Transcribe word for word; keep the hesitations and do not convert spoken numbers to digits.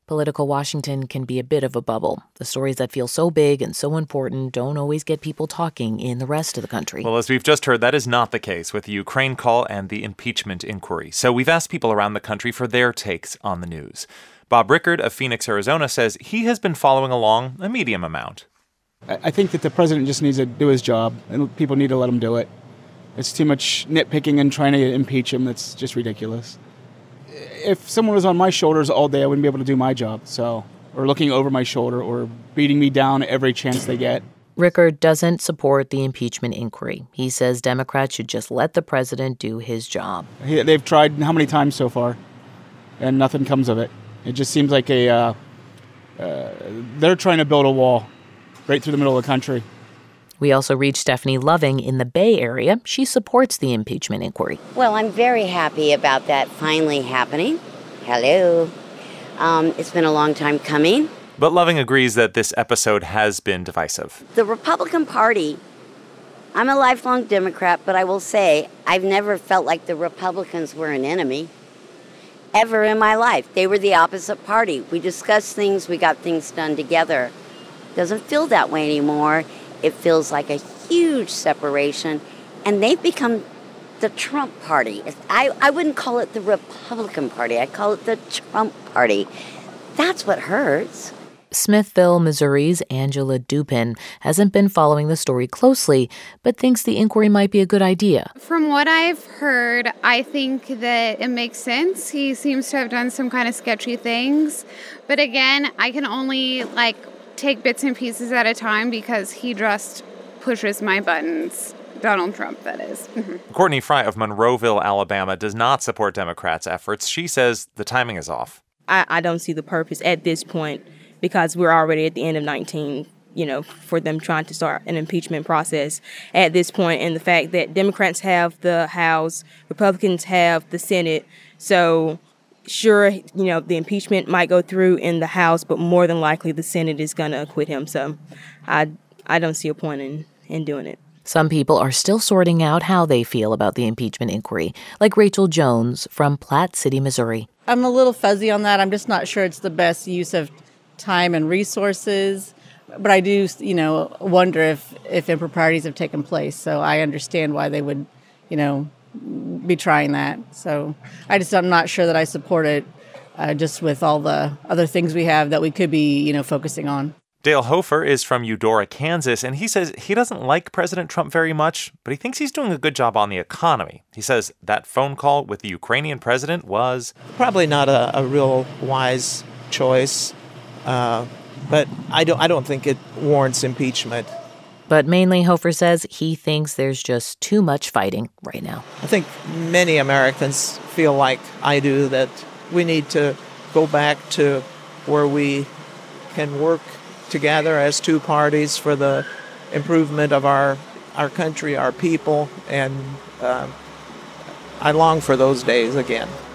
Political Washington can be a bit of a bubble. The stories that feel so big and so important don't always get people talking in the rest of the country. Well, as we've just heard, that is not the case with the Ukraine call and the impeachment inquiry. So we've asked people around the country for their takes on the news. Bob Rickard of Phoenix, Arizona, says he has been following along a medium amount. I think that the president just needs to do his job, and people need to let him do it. It's too much nitpicking and trying to impeach him. That's just ridiculous. If someone was on my shoulders all day, I wouldn't be able to do my job. So, or looking over my shoulder or beating me down every chance they get. Rickard doesn't support the impeachment inquiry. He says Democrats should just let the president do his job. He, they've tried how many times so far, and nothing comes of it. It just seems like a uh, uh, they're trying to build a wall right through the middle of the country. We also reached Stephanie Loving in the Bay Area. She supports the impeachment inquiry. Well, I'm very happy about that finally happening. Hello. Um, it's been a long time coming. But Loving agrees that this episode has been divisive. The Republican Party, I'm a lifelong Democrat, but I will say I've never felt like the Republicans were an enemy. Ever in my life. They were the opposite party. We discussed things, we got things done together. Doesn't feel that way anymore. It feels like a huge separation, and they've become the Trump party. I, I wouldn't call it the Republican Party. I'd call it the Trump party. That's what hurts. Smithville, Missouri's Angela Dupin hasn't been following the story closely, but thinks the inquiry might be a good idea. From what I've heard, I think that it makes sense. He seems to have done some kind of sketchy things. But again, I can only, like, take bits and pieces at a time because he just pushes my buttons. Donald Trump, that is. Mm-hmm. Courtney Fry of Monroeville, Alabama, does not support Democrats' efforts. She says the timing is off. I, I don't see the purpose at this point because we're already at the end of nineteen, you know, for them trying to start an impeachment process at this point, and the fact that Democrats have the House, Republicans have the Senate, so sure, you know, the impeachment might go through in the House, but more than likely the Senate is going to acquit him. So I I don't see a point in, in doing it. Some people are still sorting out how they feel about the impeachment inquiry, like Rachel Jones from Platte City, Missouri. I'm a little fuzzy on that. I'm just not sure it's the best use of time and resources. But I do, you know, wonder if, if improprieties have taken place. So I understand why they would, you know, be trying that. So I just, I'm not sure that I support it uh, just with all the other things we have that we could be, you know, focusing on. Dale Hofer is from Eudora, Kansas, and he says he doesn't like President Trump very much, but he thinks he's doing a good job on the economy. He says that phone call with the Ukrainian president was probably not a, a real wise choice, uh, but I don't, I don't think it warrants impeachment. But mainly, Hofer says he thinks there's just too much fighting right now. I think many Americans feel like I do, that we need to go back to where we can work together as two parties for the improvement of our our country, our people, and uh, I long for those days again.